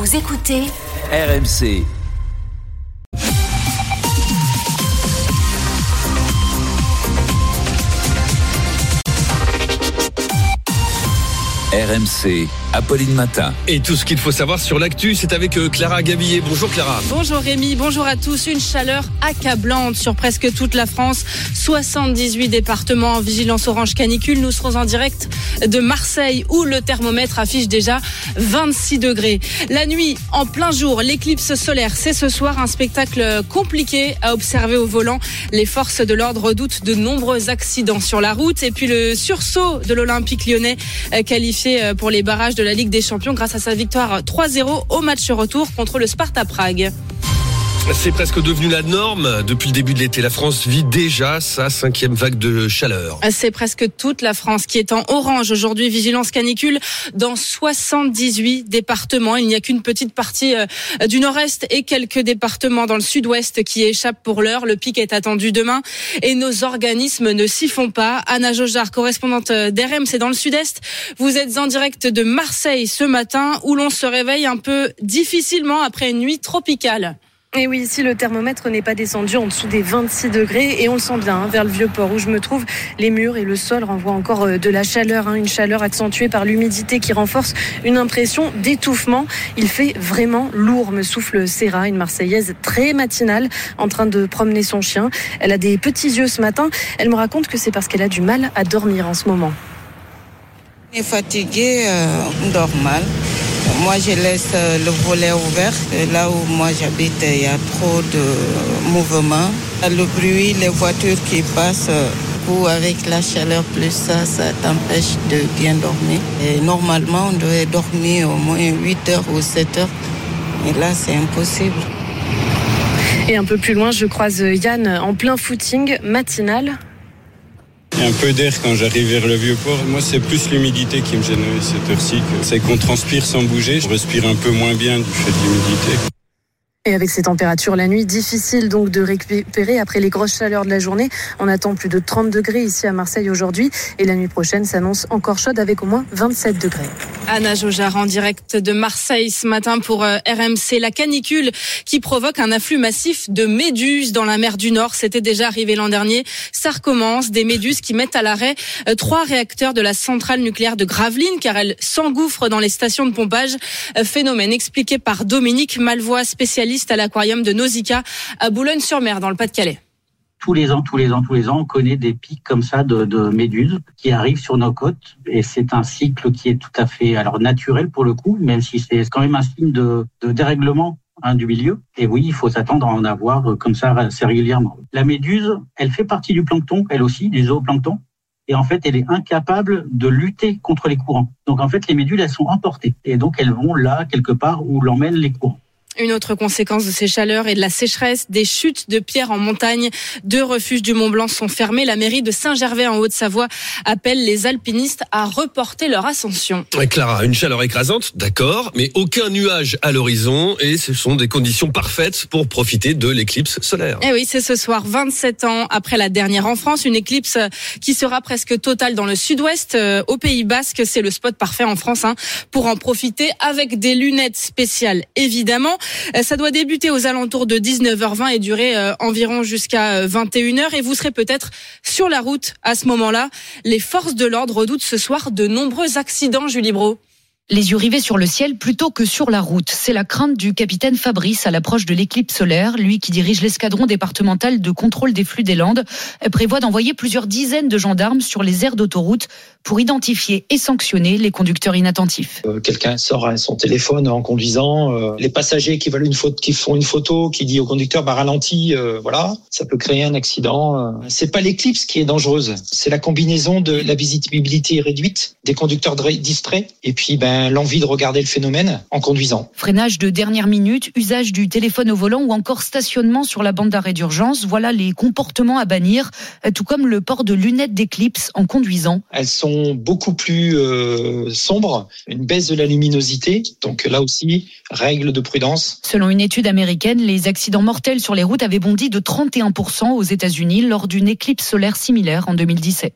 Vous écoutez RMC. RMC, Apolline Matin. Et tout ce qu'il faut savoir sur l'actu, c'est avec Clara Gabillet. Bonjour Clara. Bonjour Rémi, bonjour à tous. Une chaleur accablante sur presque toute la France. 78 départements en vigilance orange canicule. Nous serons en direct de Marseille où le thermomètre affiche déjà 26 degrés. La nuit, en plein jour, l'éclipse solaire. C'est ce soir un spectacle compliqué à observer au volant. Les forces de l'ordre redoutent de nombreux accidents sur la route. Et puis le sursaut de l'Olympique lyonnais qualifié pour les barrages de la Ligue des Champions grâce à sa victoire 3-0 au match retour contre le Sparta Prague. C'est presque devenu la norme. Depuis le début de l'été, la France vit déjà sa 5e vague de chaleur. C'est presque toute la France qui est en orange aujourd'hui. Vigilance canicule dans 78 départements. Il n'y a qu'une petite partie du nord-est et quelques départements dans le sud-ouest qui échappent pour l'heure. Le pic est attendu demain et nos organismes ne s'y font pas. Anna Jaugeard, correspondante d'RMC dans le sud-est. Vous êtes en direct de Marseille ce matin où l'on se réveille un peu difficilement après une nuit tropicale. Et oui, ici le thermomètre n'est pas descendu en dessous des 26 degrés et on le sent bien vers le Vieux-Port où je me trouve. Les murs et le sol renvoient encore de la chaleur, une chaleur accentuée par l'humidité qui renforce une impression d'étouffement. Il fait vraiment lourd, me souffle Sarah, une Marseillaise très matinale en train de promener son chien. Elle a des petits yeux ce matin. Elle me raconte que c'est parce qu'elle a du mal à dormir en ce moment. On est fatigué, normal. Moi, je laisse le volet ouvert. Là où moi j'habite, il y a trop de mouvements. Le bruit, les voitures qui passent, ou avec la chaleur plus ça t'empêche de bien dormir. Et normalement, on devait dormir au moins 8 heures ou 7 heures. Et là, c'est impossible. Et un peu plus loin, je croise Yann en plein footing matinal. Il y a un peu d'air quand j'arrive vers le Vieux-Port. Moi, c'est plus l'humidité qui me gêne à cette heure-ci. C'est qu'on transpire sans bouger. Je respire un peu moins bien du fait de l'humidité. Et avec ces températures la nuit, difficile donc de récupérer après les grosses chaleurs de la journée. On attend plus de 30 degrés ici à Marseille aujourd'hui. Et la nuit prochaine s'annonce encore chaude avec au moins 27 degrés. Anna Jaugeard en direct de Marseille ce matin pour RMC. La canicule qui provoque un afflux massif de méduses dans la mer du Nord. C'était déjà arrivé l'an dernier. Ça recommence. Des méduses qui mettent à l'arrêt 3 réacteurs de la centrale nucléaire de Gravelines car elles s'engouffrent dans les stations de pompage. Phénomène expliqué par Dominique Malvois, spécialiste à l'aquarium de Nausicaa à Boulogne-sur-Mer dans le Pas-de-Calais. Tous les ans, on connaît des pics comme ça de méduses qui arrivent sur nos côtes. Et c'est un cycle qui est tout à fait naturel pour le coup, même si c'est quand même un signe de dérèglement du milieu. Et oui, il faut s'attendre à en avoir comme ça assez régulièrement. La méduse, elle fait partie du plancton, elle aussi, du zooplancton. Et en fait, elle est incapable de lutter contre les courants. Donc en fait, les méduses, elles sont emportées. Et donc elles vont là, quelque part, où l'emmènent les courants. Une autre conséquence de ces chaleurs et de la sécheresse, des chutes de pierres en montagne. 2 refuges du Mont-Blanc sont fermés. La mairie de Saint-Gervais en Haute-Savoie appelle les alpinistes à reporter leur ascension. Et Clara, une chaleur écrasante, d'accord, mais aucun nuage à l'horizon et ce sont des conditions parfaites pour profiter de l'éclipse solaire. Et oui, c'est ce soir, 27 ans après la dernière en France, une éclipse qui sera presque totale dans le sud-ouest, au Pays Basque. C'est le spot parfait en France pour en profiter avec des lunettes spéciales, évidemment. Ça doit débuter aux alentours de 19h20 et durer environ jusqu'à 21h. Et vous serez peut-être sur la route à ce moment-là. Les forces de l'ordre redoutent ce soir de nombreux accidents, Julie Brault. Les yeux rivés sur le ciel plutôt que sur la route. C'est la crainte du capitaine Fabrice à l'approche de l'éclipse solaire. Lui qui dirige l'escadron départemental de contrôle des flux des Landes prévoit d'envoyer plusieurs dizaines de gendarmes sur les aires d'autoroute pour identifier et sanctionner les conducteurs inattentifs. Quelqu'un sort son téléphone en conduisant. Les passagers qui font une photo, qui dit au conducteur ralentis, voilà, ça peut créer un accident. C'est pas l'éclipse qui est dangereuse, c'est la combinaison de la visibilité réduite, des conducteurs distraits et puis l'envie de regarder le phénomène en conduisant. Freinage de dernière minute, usage du téléphone au volant ou encore stationnement sur la bande d'arrêt d'urgence. Voilà les comportements à bannir, tout comme le port de lunettes d'éclipse en conduisant. Elles sont beaucoup plus sombres, une baisse de la luminosité, donc là aussi, règle de prudence. Selon une étude américaine, les accidents mortels sur les routes avaient bondi de 31% aux États-Unis lors d'une éclipse solaire similaire en 2017.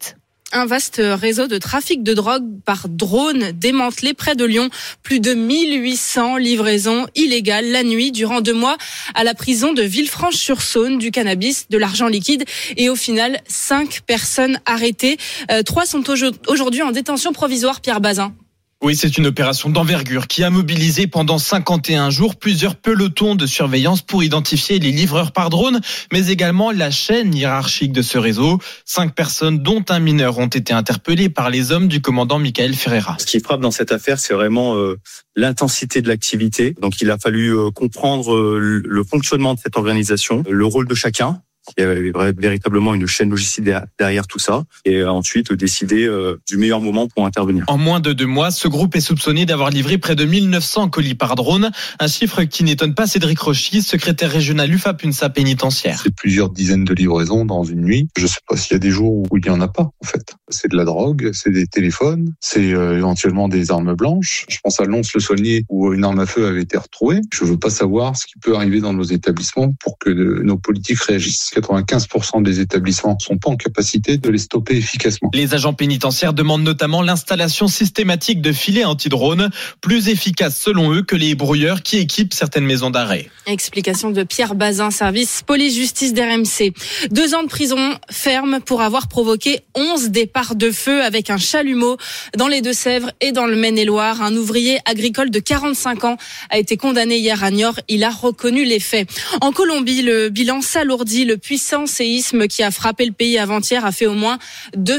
Un vaste réseau de trafic de drogue par drone démantelé près de Lyon. Plus de 1800 livraisons illégales la nuit durant 2 mois à la prison de Villefranche-sur-Saône, du cannabis, de l'argent liquide et au final 5 personnes arrêtées. 3 sont aujourd'hui en détention provisoire, Pierre Bazin. Oui, c'est une opération d'envergure qui a mobilisé pendant 51 jours plusieurs pelotons de surveillance pour identifier les livreurs par drone, mais également la chaîne hiérarchique de ce réseau. 5 personnes, dont un mineur, ont été interpellées par les hommes du commandant Michael Ferreira. Ce qui frappe dans cette affaire, c'est vraiment l'intensité de l'activité. Donc il a fallu comprendre le fonctionnement de cette organisation, le rôle de chacun. Il y avait véritablement une chaîne logistique derrière tout ça, et ensuite décider du meilleur moment pour intervenir. En moins de 2 mois, ce groupe est soupçonné d'avoir livré près de 1900 colis par drone, un chiffre qui n'étonne pas Cédric Rochy, secrétaire régional UFAP-UNSA pénitentiaire. C'est plusieurs dizaines de livraisons dans une nuit. Je ne sais pas s'il y a des jours où il n'y en a pas, en fait. C'est de la drogue, c'est des téléphones, c'est éventuellement des armes blanches. Je pense à Lons-le-Saulnier où une arme à feu avait été retrouvée. Je ne veux pas savoir ce qui peut arriver dans nos établissements pour que nos politiques réagissent. 95% des établissements ne sont pas en capacité de les stopper efficacement. Les agents pénitentiaires demandent notamment l'installation systématique de filets anti-drones, plus efficaces selon eux que les brouilleurs qui équipent certaines maisons d'arrêt. Explication de Pierre Bazin, service police-justice d'RMC. 2 ans de prison ferme pour avoir provoqué 11 départs de feu avec un chalumeau dans les Deux-Sèvres et dans le Maine-et-Loire. Un ouvrier agricole de 45 ans a été condamné hier à Niort. Il a reconnu les faits. En Colombie, le bilan s'alourdit. Le puissant séisme qui a frappé le pays avant-hier a fait au moins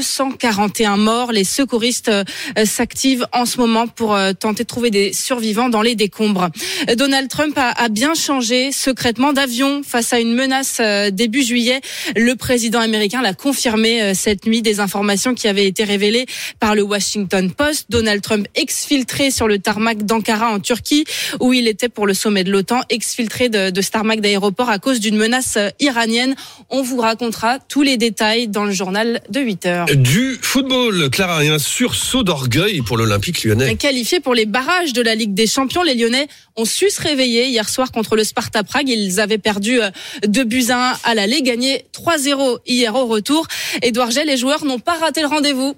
241 morts. Les secouristes s'activent en ce moment pour tenter de trouver des survivants dans les décombres. Donald Trump a bien changé secrètement d'avion face à une menace début juillet. Le président américain l'a confirmé cette nuit, des informations qui avaient été révélées par le Washington Post. Donald Trump exfiltré sur le tarmac d'Ankara en Turquie où il était pour le sommet de l'OTAN, exfiltré de ce tarmac d'aéroport à cause d'une menace iranienne. On vous racontera tous les détails dans le journal de 8h. Du football, Clara, et un sursaut d'orgueil pour l'Olympique lyonnais. Qualifiés pour les barrages de la Ligue des Champions, les Lyonnais ont su se réveiller hier soir contre le Sparta Prague. Ils avaient perdu 2-1 à l'aller, gagné 3-0 hier au retour. Édouard Gey, les joueurs n'ont pas raté le rendez-vous.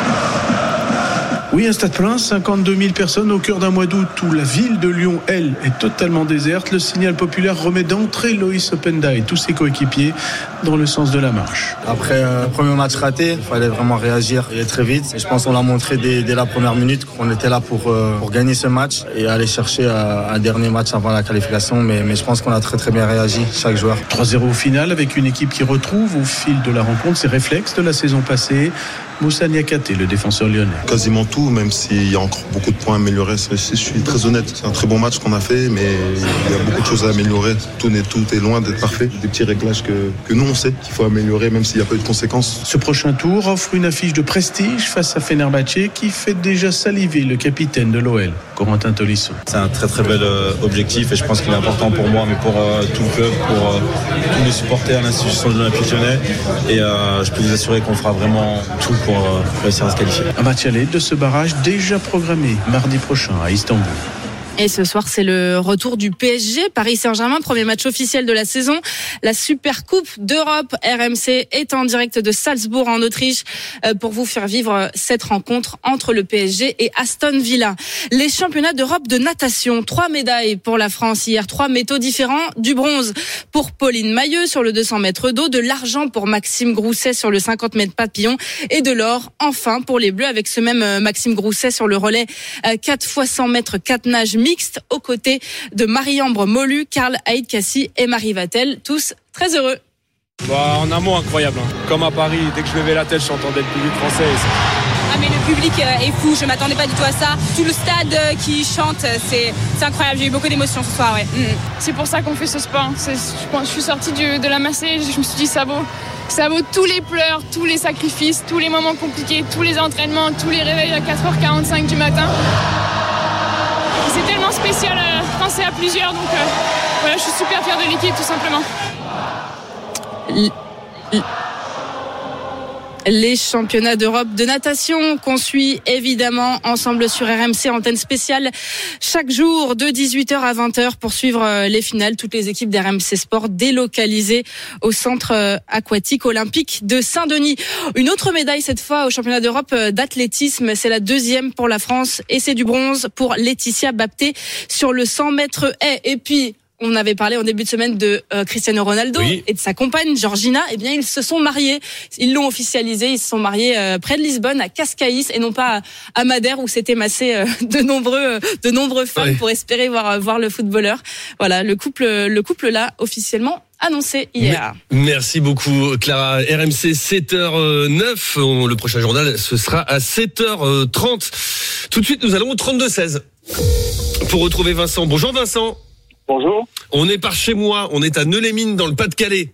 Oui, un stade plein, 52 000 personnes au cœur d'un mois d'août où la ville de Lyon, elle, est totalement déserte. Le signal populaire remet d'entrée Loïs Openda et tous ses coéquipiers dans le sens de la marche. Après un premier match raté, il fallait vraiment réagir et très vite. Et je pense qu'on l'a montré dès la première minute qu'on était là pour gagner ce match et aller chercher un dernier match avant la qualification. Mais je pense qu'on a très très bien réagi, chaque joueur. 3-0 au final avec une équipe qui retrouve au fil de la rencontre ses réflexes de la saison passée. Moussa Niakhaté, le défenseur lyonnais. Quasiment tout, même s'il y a encore beaucoup de points à améliorer. Je suis très honnête. C'est un très bon match qu'on a fait, mais il y a beaucoup de choses à améliorer. Tout est loin d'être parfait. Des petits réglages que nous, on sait qu'il faut améliorer, même s'il n'y a pas eu de conséquences. Ce prochain tour offre une affiche de prestige face à Fenerbahçe qui fait déjà saliver le capitaine de l'OL, Corentin Tolisso. C'est un très très bel objectif et je pense qu'il est important pour moi, mais pour tout le club, pour tous les supporters, l'institution de l'Olympique lyonnais. Et je peux vous assurer qu'on fera vraiment tout pour réussir à se qualifier. Un match aller de ce barrage déjà programmé mardi prochain à Istanbul. Et ce soir, c'est le retour du PSG, Paris Saint-Germain, premier match officiel de la saison. La Super Coupe d'Europe, RMC, est en direct de Salzbourg en Autriche pour vous faire vivre cette rencontre entre le PSG et Aston Villa. Les championnats d'Europe de natation, 3 médailles pour la France hier, 3 métaux différents, du bronze pour Pauline Mailleux sur le 200 mètres d'eau, de l'argent pour Maxime Grousset sur le 50 mètres papillon et de l'or, enfin, pour les Bleus avec ce même Maxime Grousset sur le relais 4 x 100 mètres 4 nages mixte aux côtés de Marie-Ambre Molu, Karl Aït-Kassi et Marie Vatel, tous très heureux. En un mot, incroyable. Comme à Paris, dès que je levais la tête, j'entendais le public français. Ah mais le public est fou, je m'attendais pas du tout à ça. Tout le stade qui chante, c'est incroyable. J'ai eu beaucoup d'émotions ce soir, ouais. C'est pour ça qu'on fait ce sport. Je suis sortie de la massée, je me suis dit ça vaut tous les pleurs, tous les sacrifices, tous les moments compliqués, tous les entraînements, tous les réveils à 4h45 du matin. C'est tellement spécial quand c'est à plusieurs, donc voilà, je suis super fière de l'équipe tout simplement. les championnats d'Europe de natation qu'on suit évidemment ensemble sur RMC, antenne spéciale chaque jour de 18h à 20h pour suivre les finales. Toutes les équipes d'RMC Sport délocalisées au centre aquatique olympique de Saint-Denis. Une autre médaille cette fois au championnat d'Europe d'athlétisme, c'est la deuxième pour la France et c'est du bronze pour Laetitia Bapté sur le 100 mètres haies. Et puis on avait parlé en début de semaine de Cristiano Ronaldo et de sa compagne Georgina. Eh bien, ils se sont mariés. Ils l'ont officialisé. Ils se sont mariés près de Lisbonne, à Cascais, et non pas à Madère, où s'étaient massés de nombreux fans pour espérer voir le footballeur. Voilà, le couple là officiellement annoncé hier. Merci beaucoup Clara. RMC 7h09. Le prochain journal, ce sera à 7h30. Tout de suite, nous allons au 32-16 pour retrouver Vincent. Bonjour Vincent. Bonjour. On est par chez moi, on est à Neu-les-Mines dans le Pas-de-Calais.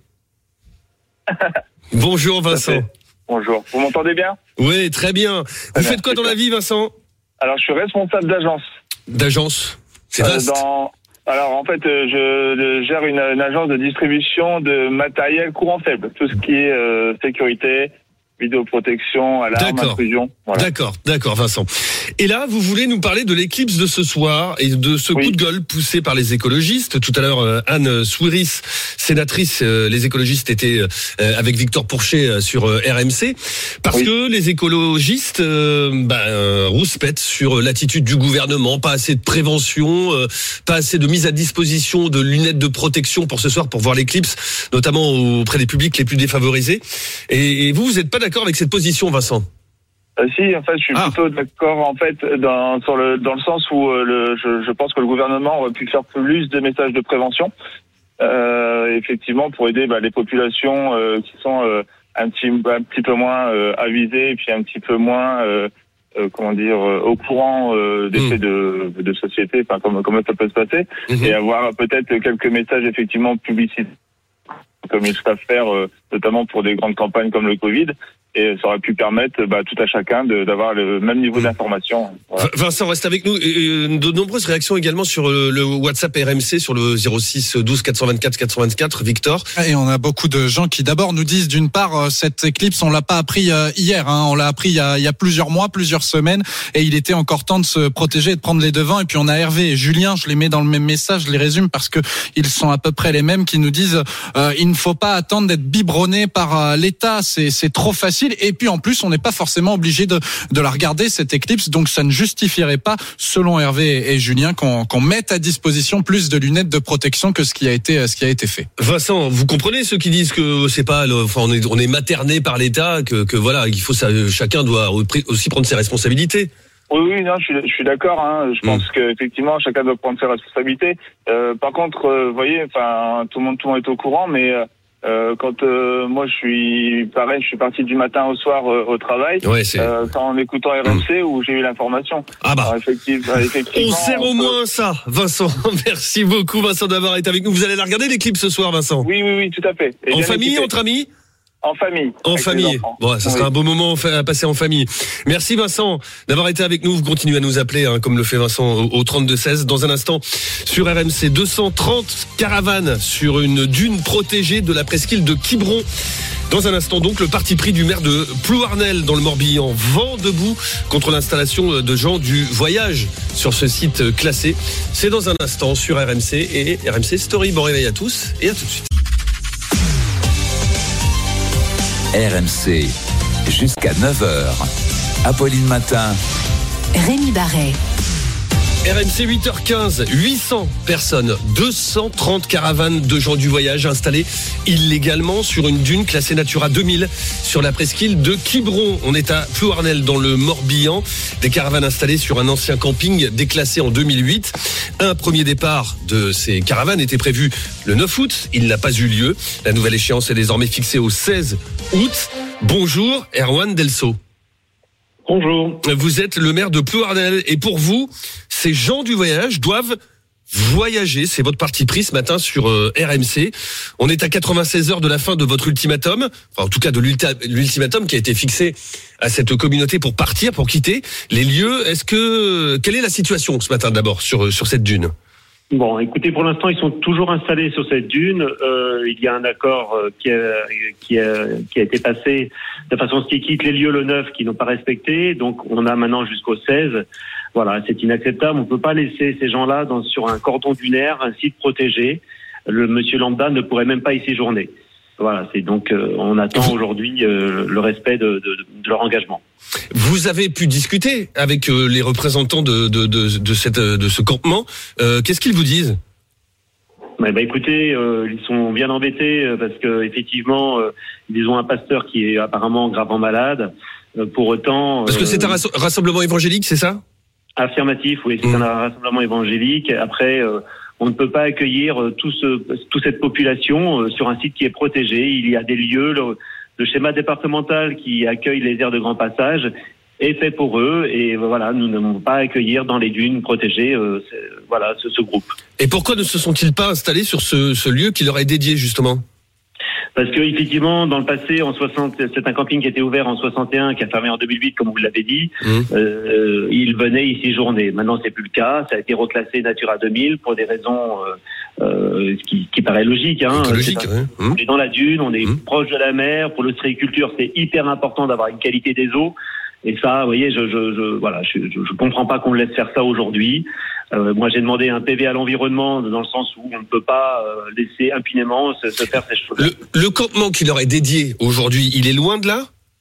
Bonjour Vincent. Bonjour, vous m'entendez bien ? Oui, très bien. Vous faites quoi dans la vie Vincent ? Alors je suis responsable d'agence. D'agence ? C'est vaste. Alors en fait, je gère une agence de distribution de matériel courant faible. Tout ce qui est sécurité, vidéoprotection, alarme, intrusion. Voilà. D'accord Vincent. Et là, vous voulez nous parler de l'éclipse de ce soir et de ce coup de gueule poussé par les écologistes. Tout à l'heure, Anne Souiris, sénatrice, les écologistes étaient avec Victor Pourchet sur RMC, parce que les écologistes rouspètent sur l'attitude du gouvernement, pas assez de prévention, pas assez de mise à disposition de lunettes de protection pour ce soir pour voir l'éclipse, notamment auprès des publics les plus défavorisés. Et vous êtes pas d'accord avec cette position, Vincent ? Si, en fait, je suis plutôt d'accord, en fait, dans le sens où je pense que le gouvernement aurait pu faire plus de messages de prévention, effectivement, pour aider les populations qui sont un petit peu moins avisées et puis un petit peu moins au courant des faits de société, enfin comment ça peut se passer, et avoir peut-être quelques messages effectivement publicitaires comme ils savent faire, notamment pour des grandes campagnes comme le Covid. Et ça aurait pu permettre tout à chacun d'avoir le même niveau d'information. Voilà. Vincent, reste avec nous. De nombreuses réactions également sur le WhatsApp RMC, sur le 06 12 424 424. Victor. Et on a beaucoup de gens qui d'abord nous disent, d'une part, cette éclipse, on l'a pas appris hier. On l'a appris il y a plusieurs mois, plusieurs semaines. Et il était encore temps de se protéger et de prendre les devants. Et puis on a Hervé et Julien, je les mets dans le même message, je les résume parce que ils sont à peu près les mêmes, qui nous disent il ne faut pas attendre d'être biberonné par l'État. C'est trop facile. Et puis en plus, on n'est pas forcément obligé de la regarder, cette éclipse, donc ça ne justifierait pas, selon Hervé et Julien, qu'on mette à disposition plus de lunettes de protection que ce qui a été fait. Vincent, vous comprenez ceux qui disent que c'est pas, on est materné par l'État, que voilà, il faut chacun doit aussi prendre ses responsabilités. Oui, non, je suis d'accord. Je pense qu'effectivement, chacun doit prendre ses responsabilités. Par contre, vous voyez, tout le monde est au courant, mais quand moi je suis parti du matin au soir au travail, en écoutant RMC où j'ai eu l'information. Alors, effectivement, on sert au moins ça, Vincent. Merci beaucoup, Vincent, d'avoir été avec nous. Vous allez la regarder l'éclipse ce soir, Vincent ? Oui, tout à fait. En famille, entre amis ? En famille. En famille. Bon, ça sera un beau moment à passer en famille. Merci Vincent d'avoir été avec nous. Vous continuez à nous appeler, comme le fait Vincent, au 32-16. Dans un instant, sur RMC, 230 caravanes sur une dune protégée de la presqu'île de Quiberon. Dans un instant donc, le parti pris du maire de Plouarnel dans le Morbihan, vent debout contre l'installation de gens du voyage sur ce site classé. C'est dans un instant sur RMC et RMC Story. Bon réveil à tous et à tout de suite. RMC, jusqu'à 9h. Apolline Matin. Rémi Barret. RMC 8h15, 800 personnes, 230 caravanes de gens du voyage installées illégalement sur une dune classée Natura 2000 sur la presqu'île de Quiberon. On est à Plouarnel dans le Morbihan. Des caravanes installées sur un ancien camping déclassé en 2008. Un premier départ de ces caravanes était prévu le 9 août. Il n'a pas eu lieu. La nouvelle échéance est désormais fixée au 16 août. Bonjour, Erwan Delso. Bonjour. Vous êtes le maire de Plouarnel et pour vous, ces gens du voyage doivent voyager. C'est votre parti pris ce matin sur RMC. On est à 96 heures de la fin de votre ultimatum, en tout cas de l'ultimatum qui a été fixé à cette communauté pour partir, pour quitter les lieux. Quelle est la situation ce matin d'abord sur cette dune ? Bon, écoutez, pour l'instant, ils sont toujours installés sur cette dune. Il y a un accord qui a été passé de façon à ce qu'ils quittent les lieux le 9 qui n'ont pas respecté. Donc, on a maintenant jusqu'au 16. Voilà, c'est inacceptable. On peut pas laisser ces gens-là sur un cordon dunaire, un site protégé. Le monsieur lambda ne pourrait même pas y séjourner. Voilà, c'est donc on attend aujourd'hui le respect de leur engagement. Vous avez pu discuter avec les représentants de ce campement. Qu'est-ce qu'ils vous disent ? Écoutez, ils sont bien embêtés parce que effectivement, ils ont un pasteur qui est apparemment gravement malade. Pour autant, parce que c'est un rassemblement évangélique, c'est ça ? Affirmatif, oui, c'est un rassemblement évangélique. Après, on ne peut pas accueillir toute cette population sur un site qui est protégé. Il y a des lieux, le schéma départemental qui accueille les aires de grand passage est fait pour eux. Et voilà, nous ne pouvons pas accueillir dans les dunes protégées ce groupe. Et pourquoi ne se sont-ils pas installés sur ce lieu qui leur est dédié justement ? Parce que effectivement, dans le passé, c'est un camping qui était ouvert en 61, qui a fermé en 2008, comme vous l'avez dit. Ils venaient y séjourner. Maintenant, c'est plus le cas. Ça a été reclassé Natura 2000 pour des raisons qui paraît logique. On est dans la dune, on est proche de la mer. Pour l'ostréiculture, c'est hyper important d'avoir une qualité des eaux. Et ça, vous voyez, je comprends pas qu'on laisse faire ça aujourd'hui. Moi, j'ai demandé un PV à l'environnement dans le sens où on ne peut pas laisser impunément se faire ces choses. Le campement qui leur est dédié aujourd'hui, il est loin de là ?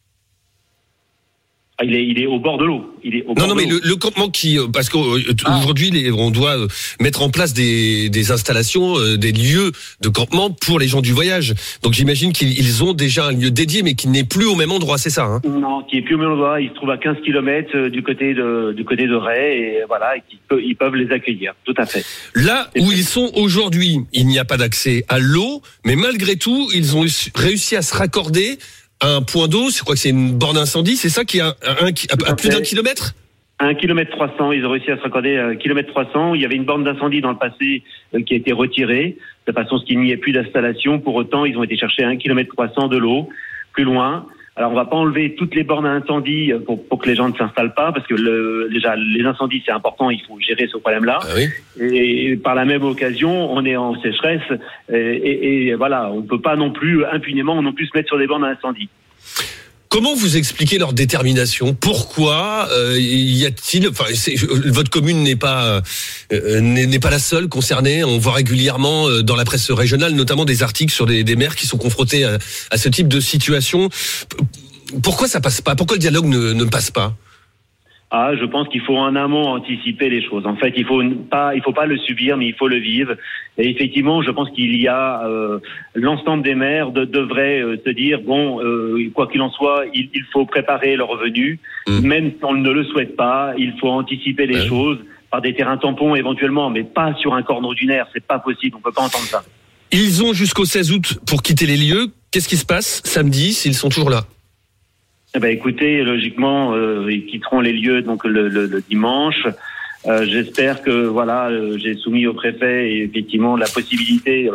Il est au bord de l'eau. Mais le campement parce qu'aujourd'hui on doit mettre en place des installations, des lieux de campement pour les gens du voyage. Donc j'imagine qu'ils ont déjà un lieu dédié, mais qui n'est plus au même endroit, c'est ça, hein ? Non, qui est plus au même endroit. Il se trouve à 15 km du côté de Ray, et voilà, ils peuvent les accueillir. Tout à fait. Là où ils sont aujourd'hui, il n'y a pas d'accès à l'eau, mais malgré tout, ils ont réussi à se raccorder un point d'eau, je crois que c'est une borne incendie, c'est ça qui a à plus d'un kilomètre ? 1 km 300, ils ont réussi à se raccorder à 1 km 300. Il y avait une borne d'incendie dans le passé qui a été retirée, de façon à ce qu'il n'y ait plus d'installation. Pour autant, ils ont été chercher 1 km 300 de l'eau, plus loin. Alors, on va pas enlever toutes les bornes à incendie pour que les gens ne s'installent pas, parce que déjà, les incendies, c'est important, il faut gérer ce problème-là. Ah oui. Et par la même occasion, on est en sécheresse, et voilà, on ne peut pas non plus, impunément, se mettre sur des bornes à incendie. Comment vous expliquez leur détermination ? Pourquoi y a-t-il votre commune n'est pas la seule concernée. On voit régulièrement dans la presse régionale notamment des articles sur des maires qui sont confrontés à ce type de situation. Pourquoi ça passe pas ? Pourquoi le dialogue ne passe pas ? Je pense qu'il faut en amont anticiper les choses. En fait, il faut pas le subir, mais il faut le vivre. Et effectivement, je pense qu'il y a l'ensemble des maires devraient se dire quoi qu'il en soit, il faut préparer leur revenus, même si on ne le souhaite pas. Il faut anticiper les choses par des terrains tampons éventuellement, mais pas sur un cordon dunaire. C'est pas possible. On peut pas entendre ça. Ils ont jusqu'au 16 août pour quitter les lieux. Qu'est-ce qui se passe samedi s'ils sont toujours là ? Écoutez, logiquement, ils quitteront les lieux donc le dimanche. J'espère que j'ai soumis au préfet effectivement la possibilité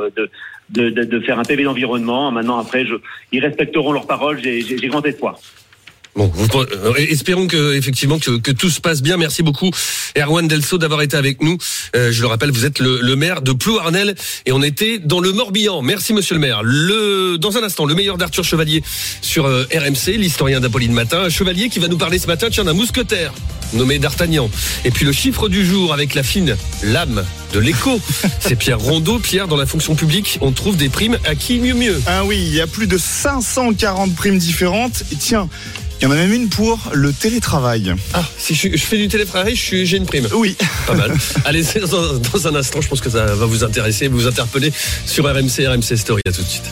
de faire un PV d'environnement. Maintenant, après, ils respecteront leurs paroles. J'ai grand espoir. Bon, espérons que tout se passe bien. Merci beaucoup, Erwan Delso, d'avoir été avec nous. Je le rappelle, vous êtes le maire de Plouarnel et on était dans le Morbihan. Merci, monsieur le maire. Dans un instant, le meilleur d'Arthur Chevalier sur RMC, l'historien d'Apolline Matin. Un chevalier qui va nous parler ce matin, d'un mousquetaire nommé D'Artagnan. Et puis le chiffre du jour avec la fine lame de l'écho. C'est Pierre Rondeau. Pierre, dans la fonction publique, on trouve des primes à qui mieux. Ah oui, il y a plus de 540 primes différentes. Et tiens, il y en a même une pour le télétravail. Si je fais du télétravail, j'ai une prime. Oui. Pas mal. Allez, dans un instant, je pense que ça va vous intéresser, vous interpeller sur RMC Story. À tout de suite.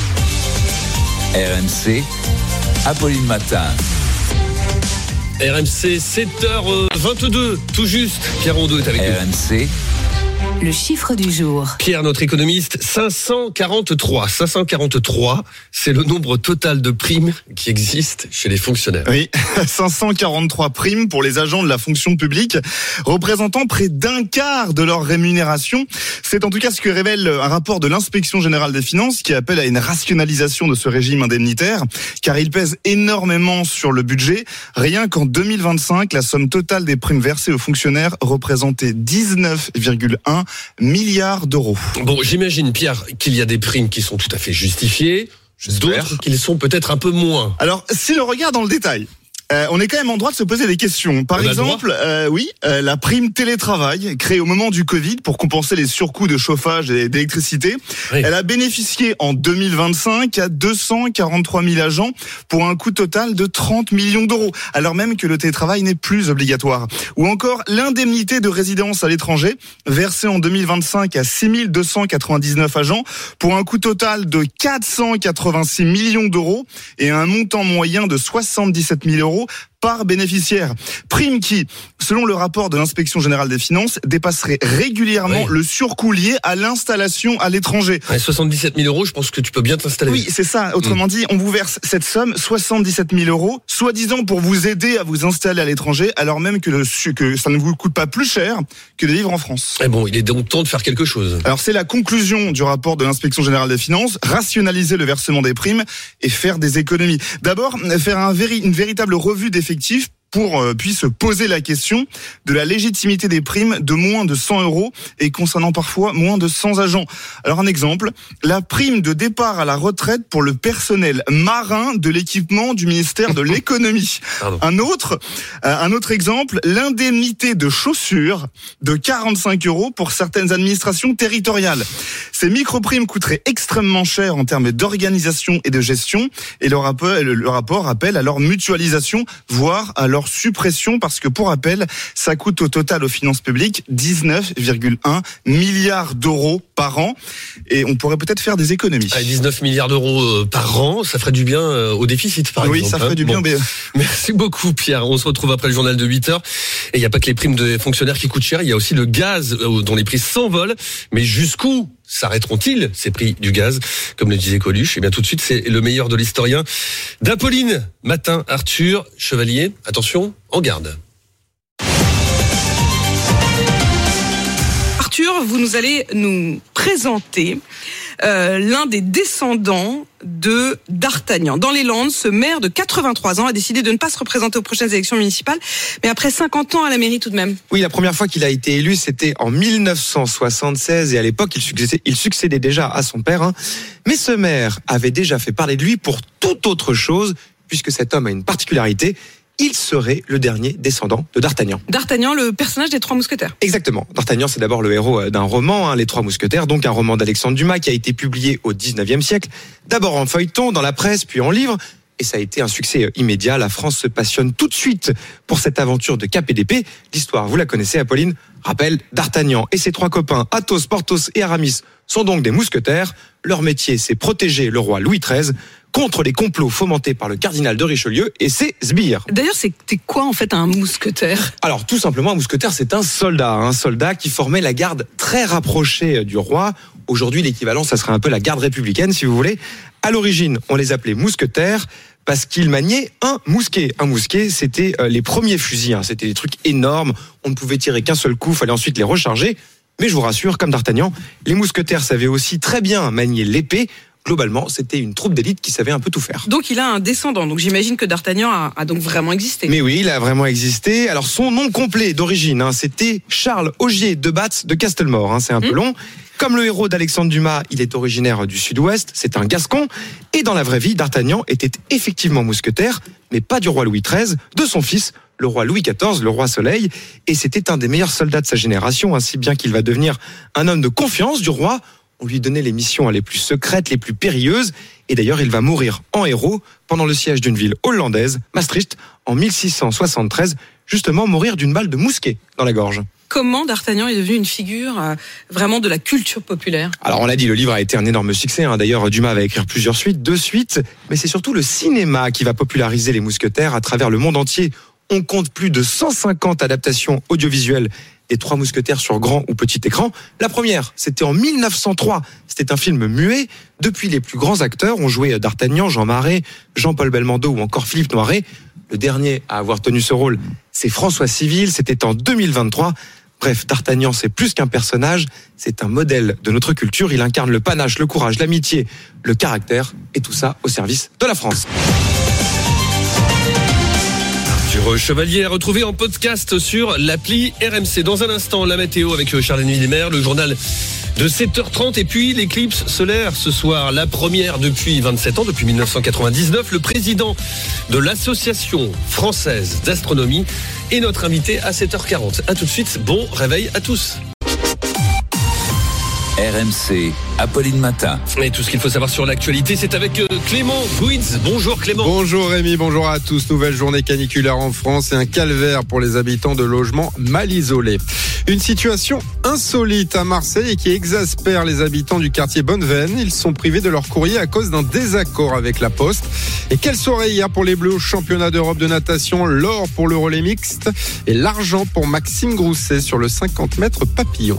RMC, Apolline Matin. RMC, 7h22, tout juste. Pierre Rondeau est avec nous. RMC. Le chiffre du jour. Pierre, notre économiste, 543. 543, c'est le nombre total de primes qui existent chez les fonctionnaires. Oui, 543 primes pour les agents de la fonction publique, représentant près d'un quart de leur rémunération. C'est en tout cas ce que révèle un rapport de l'Inspection générale des finances qui appelle à une rationalisation de ce régime indemnitaire, car il pèse énormément sur le budget. Rien qu'en 2025, la somme totale des primes versées aux fonctionnaires représentait 19,1 1,1 milliard d'euros. Bon, j'imagine, Pierre, qu'il y a des primes qui sont tout à fait justifiées, d'autres qui le sont peut-être un peu moins. Alors, si l'on regarde dans le détail, on est quand même en droit de se poser des questions. Par exemple, la prime télétravail créée au moment du Covid pour compenser les surcoûts de chauffage et d'électricité, elle a bénéficié en 2025 à 243 000 agents pour un coût total de 30 millions d'euros, alors même que le télétravail n'est plus obligatoire. Ou encore l'indemnité de résidence à l'étranger, versée en 2025 à 6 299 agents pour un coût total de 486 millions d'euros et un montant moyen de 77 000 euros par bénéficiaire. Prime qui, selon le rapport de l'Inspection Générale des Finances, dépasserait régulièrement le surcoût lié à l'installation à l'étranger. 77 000 euros, je pense que tu peux bien t'installer. Oui, c'est ça. Autrement dit, on vous verse cette somme, 77 000 euros, soi-disant pour vous aider à vous installer à l'étranger, alors même que ça ne vous coûte pas plus cher que de vivre en France. Et bon, il est donc temps de faire quelque chose. Alors c'est la conclusion du rapport de l'Inspection Générale des Finances, rationaliser le versement des primes et faire des économies. D'abord, faire une véritable revue d'effectifs pour puis se poser la question de la légitimité des primes de moins de 100 euros et concernant parfois moins de 100 agents. Alors un exemple, la prime de départ à la retraite pour le personnel marin de l'équipement du ministère de l'économie. Un autre exemple, l'indemnité de chaussures de 45 euros pour certaines administrations territoriales. Ces micro-primes coûteraient extrêmement cher en termes d'organisation et de gestion et le rapport appelle à leur mutualisation, voire à leur suppression, parce que pour rappel, ça coûte au total aux finances publiques 19,1 milliards d'euros par an et on pourrait peut-être faire des économies. 19 milliards d'euros par an, ça ferait du bien au déficit par exemple. Oui, ça ferait du bien. Bon. Merci beaucoup Pierre, on se retrouve après le journal de 8h et il n'y a pas que les primes des fonctionnaires qui coûtent cher, il y a aussi le gaz dont les prix s'envolent, mais jusqu'où s'arrêteront-ils ces prix du gaz, comme le disait Coluche? Et bien tout de suite, c'est le meilleur de l'historien d'Apolline Matin, Arthur Chevalier. Attention, en garde. Arthur, vous allez nous présenter l'un des descendants de D'Artagnan. Dans les Landes, ce maire de 83 ans a décidé de ne pas se représenter aux prochaines élections municipales, mais après 50 ans à la mairie tout de même. Oui, la première fois qu'il a été élu, c'était en 1976 et à l'époque, il succédait déjà à son père. Mais ce maire avait déjà fait parler de lui pour toute autre chose, puisque cet homme a une particularité. Il serait le dernier descendant de D'Artagnan. D'Artagnan, le personnage des Trois Mousquetaires. Exactement. D'Artagnan, c'est d'abord le héros d'un roman, Les Trois Mousquetaires, donc un roman d'Alexandre Dumas qui a été publié au 19e siècle. D'abord en feuilleton, dans la presse, puis en livre. Et ça a été un succès immédiat. La France se passionne tout de suite pour cette aventure de cap et d'épée. L'histoire, vous la connaissez, Apolline. Rappel, D'Artagnan et ses trois copains, Athos, Porthos et Aramis, sont donc des mousquetaires. Leur métier, c'est protéger le roi Louis XIII contre les complots fomentés par le cardinal de Richelieu et ses sbires. D'ailleurs, c'était quoi en fait un mousquetaire? Alors tout simplement, un mousquetaire, c'est un soldat qui formait la garde très rapprochée du roi. Aujourd'hui, l'équivalent, ça serait un peu la garde républicaine, si vous voulez. À l'origine, on les appelait mousquetaires parce qu'ils maniaient un mousquet. Un mousquet, c'était les premiers fusils. C'était des trucs énormes. On ne pouvait tirer qu'un seul coup, fallait ensuite les recharger. Mais je vous rassure, comme D'Artagnan, les mousquetaires savaient aussi très bien manier l'épée. Globalement, c'était une troupe d'élite qui savait un peu tout faire. Donc il a un descendant, donc j'imagine que D'Artagnan a donc vraiment existé. Mais oui, il a vraiment existé. Alors son nom complet d'origine, c'était Charles Augier de Batz de Castelmore. C'est un peu long. Comme le héros d'Alexandre Dumas, il est originaire du Sud-Ouest, c'est un Gascon. Et dans la vraie vie, D'Artagnan était effectivement mousquetaire, mais pas du roi Louis XIII, de son fils, le roi Louis XIV, le roi Soleil. Et c'était un des meilleurs soldats de sa génération, ainsi bien qu'il va devenir un homme de confiance du roi. On lui donnait les missions les plus secrètes, les plus périlleuses. Et d'ailleurs, il va mourir en héros pendant le siège d'une ville hollandaise, Maastricht, en 1673, justement mourir d'une balle de mousquet dans la gorge. Comment D'Artagnan est devenu une figure vraiment de la culture populaire? Alors on l'a dit, le livre a été un énorme succès. D'ailleurs, Dumas va écrire plusieurs suites, 2 suites. Mais c'est surtout le cinéma qui va populariser les mousquetaires à travers le monde entier. On compte plus de 150 adaptations audiovisuelles des Trois Mousquetaires sur grand ou petit écran. La première, c'était en 1903. C'était un film muet. Depuis, les plus grands acteurs ont joué D'Artagnan, Jean Marais, Jean-Paul Belmondo ou encore Philippe Noiret. Le dernier à avoir tenu ce rôle, c'est François Civil. C'était en 2023. Bref, D'Artagnan, c'est plus qu'un personnage. C'est un modèle de notre culture. Il incarne le panache, le courage, l'amitié, le caractère et tout ça au service de la France. Arthur Chevalier à retrouver en podcast sur l'appli RMC. Dans un instant, la météo avec Charles-Émile Lemaire, le journal de 7h30 et puis l'éclipse solaire ce soir, la première depuis 27 ans, depuis 1999. Le président de l'Association française d'astronomie est notre invité à 7h40. À tout de suite, bon réveil à tous. RMC, Apolline Matin. Et tout ce qu'il faut savoir sur l'actualité, c'est avec Clément Gouitz. Bonjour Clément. Bonjour Rémi, bonjour à tous. Nouvelle journée caniculaire en France et un calvaire pour les habitants de logements mal isolés. Une situation insolite à Marseille et qui exaspère les habitants du quartier Bonneveine. Ils sont privés de leur courrier à cause d'un désaccord avec la Poste. Et quelle soirée hier pour les Bleus au championnat d'Europe de natation, l'or pour le relais mixte et l'argent pour Maxime Grousset sur le 50 mètres papillon.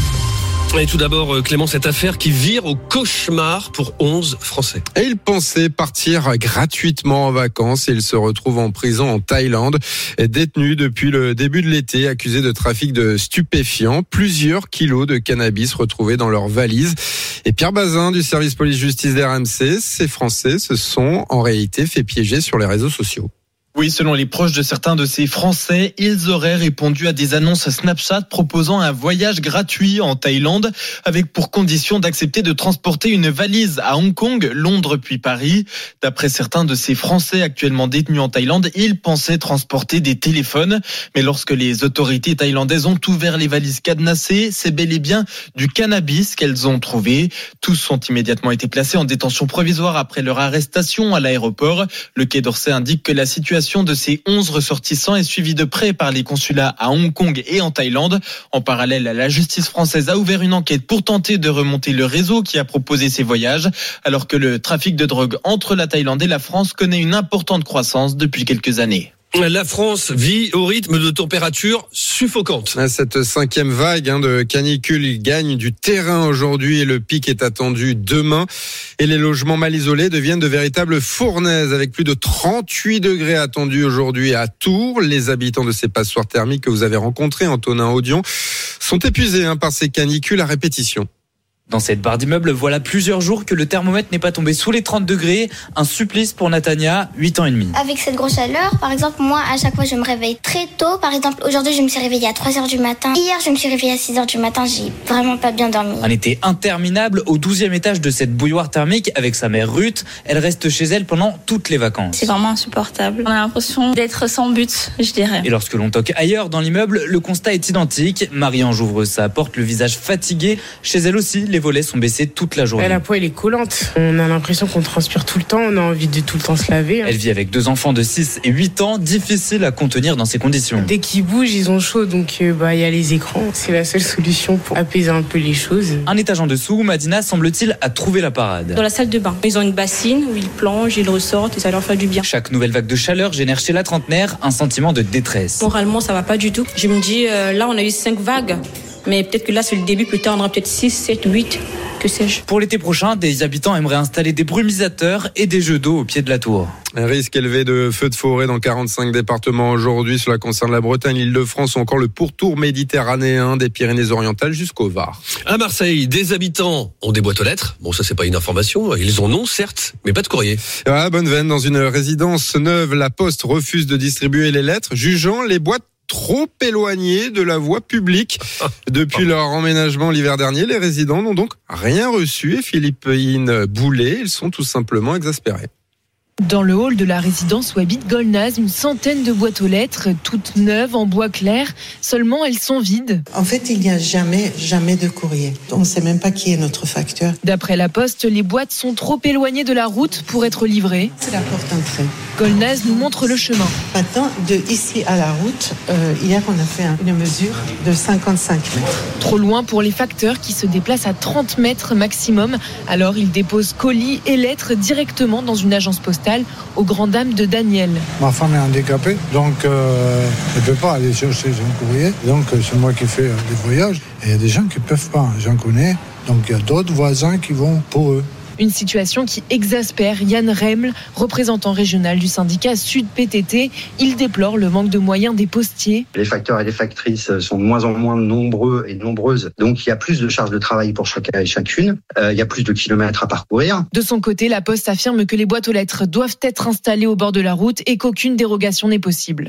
Et tout d'abord, Clément, cette affaire qui vire au cauchemar pour 11 Français. Et ils pensaient partir gratuitement en vacances et ils se retrouvent en prison en Thaïlande, détenus depuis le début de l'été, accusés de trafic de stupéfiants, plusieurs kilos de cannabis retrouvés dans leurs valises. Et Pierre Bazin du service police-justice d'RMC, ces Français se sont en réalité fait piéger sur les réseaux sociaux. Oui, selon les proches de certains de ces Français, ils auraient répondu à des annonces Snapchat proposant un voyage gratuit en Thaïlande avec pour condition d'accepter de transporter une valise à Hong Kong, Londres puis Paris. D'après certains de ces Français actuellement détenus en Thaïlande, ils pensaient transporter des téléphones. Mais lorsque les autorités thaïlandaises ont ouvert les valises cadenassées, c'est bel et bien du cannabis qu'elles ont trouvé. Tous ont immédiatement été placés en détention provisoire après leur arrestation à l'aéroport. Le Quai d'Orsay indique que la situation de ces 11 ressortissants est suivie de près par les consulats à Hong Kong et en Thaïlande. En parallèle, la justice française a ouvert une enquête pour tenter de remonter le réseau qui a proposé ces voyages, alors que le trafic de drogue entre la Thaïlande et la France connaît une importante croissance depuis quelques années. La France vit au rythme de températures suffocantes. Cette 5e vague de canicule gagne du terrain aujourd'hui et le pic est attendu demain. Et les logements mal isolés deviennent de véritables fournaises avec plus de 38 degrés attendus aujourd'hui à Tours. Les habitants de ces passoires thermiques que vous avez rencontrés, Antonin Audion, sont épuisés par ces canicules à répétition. Dans cette barre d'immeuble, voilà plusieurs jours que le thermomètre n'est pas tombé sous les 30 degrés. Un supplice pour Natania, 8 ans et demi. Avec cette grosse chaleur, par exemple, moi, à chaque fois, je me réveille très tôt. Par exemple, aujourd'hui, je me suis réveillée à 3h du matin. Hier, je me suis réveillée à 6h du matin. J'ai vraiment pas bien dormi. Un été interminable au 12e étage de cette bouilloire thermique avec sa mère Ruth. Elle reste chez elle pendant toutes les vacances. C'est vraiment insupportable. On a l'impression d'être sans but, je dirais. Et lorsque l'on toque ailleurs dans l'immeuble, le constat est identique. Marie-Ange ouvre sa porte, le visage fatigué. Chez elle aussi, les volets sont baissés toute la journée. La peau, elle est collante. On a l'impression qu'on transpire tout le temps. On a envie de tout le temps se laver. Elle vit avec 2 enfants de 6 et 8 ans. Difficile à contenir dans ces conditions. Dès qu'ils bougent, ils ont chaud. Donc, il y a les écrans. C'est la seule solution pour apaiser un peu les choses. Un étage en dessous, Madina, semble-t-il, a trouvé la parade. Dans la salle de bain. Ils ont une bassine où ils plongent, ils ressortent et ça leur fait du bien. Chaque nouvelle vague de chaleur génère chez la trentenaire un sentiment de détresse. Moralement, ça va pas du tout. Je me dis, là, on a eu 5 vagues. Mais peut-être que là, c'est le début. Plus tard, on aura peut-être 6, 7, 8. Que sais-je. Pour l'été prochain, des habitants aimeraient installer des brumisateurs et des jeux d'eau au pied de la tour. Un risque élevé de feux de forêt dans 45 départements aujourd'hui. Cela concerne la Bretagne, l'Île-de-France ou encore le pourtour méditerranéen des Pyrénées-Orientales jusqu'au Var. À Marseille, des habitants ont des boîtes aux lettres. Bon, ça c'est pas une information. Ils en ont certes, mais pas de courrier. À Bonneveine, dans une résidence neuve, la Poste refuse de distribuer les lettres, jugeant les boîtes trop éloignés de la voie publique. Depuis leur emménagement l'hiver dernier, les résidents n'ont donc rien reçu. Et Philippine Boulet, ils sont tout simplement exaspérés. Dans le hall de la résidence où habite Golnaz, une centaine de boîtes aux lettres, toutes neuves en bois clair. Seulement, elles sont vides. En fait, il n'y a jamais de courrier. On ne sait même pas qui est notre facteur. D'après la Poste, les boîtes sont trop éloignées de la route pour être livrées. C'est la porte d'entrée. Golnaz nous montre le chemin. Maintenant, de ici à la route, hier, on a fait une mesure de 55 mètres. Trop loin pour les facteurs qui se déplacent à 30 mètres maximum. Alors, ils déposent colis et lettres directement dans une agence postale aux grandes dames de Daniel. Ma femme est handicapée, donc elle ne peut pas aller chercher son courrier. Donc c'est moi qui fais les voyages. Et il y a des gens qui ne peuvent pas, j'en connais. Donc il y a d'autres voisins qui vont pour eux. Une situation qui exaspère Yann Reml, représentant régional du syndicat Sud PTT. Il déplore le manque de moyens des postiers. Les facteurs et les factrices sont de moins en moins nombreux et nombreuses. Donc il y a plus de charges de travail pour chacun et chacune. Il y a plus de kilomètres à parcourir. De son côté, la Poste affirme que les boîtes aux lettres doivent être installées au bord de la route et qu'aucune dérogation n'est possible.